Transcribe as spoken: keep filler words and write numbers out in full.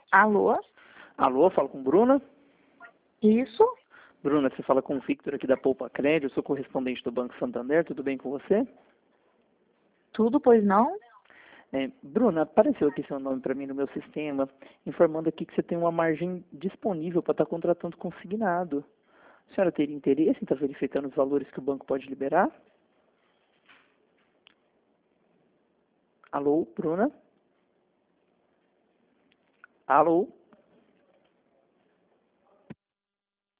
Alô? Alô, falo com Bruna. Isso? Bruna, você fala com o Victor aqui da Poupa Crédito, eu sou correspondente do Banco Santander, tudo bem com você? Tudo, pois não? É, Bruna, apareceu aqui seu nome para mim no meu sistema, informando aqui que você tem uma margem disponível para estar contratando consignado. A senhora teria interesse em estar verificando os valores que o banco pode liberar? Alô, Bruna? Alô?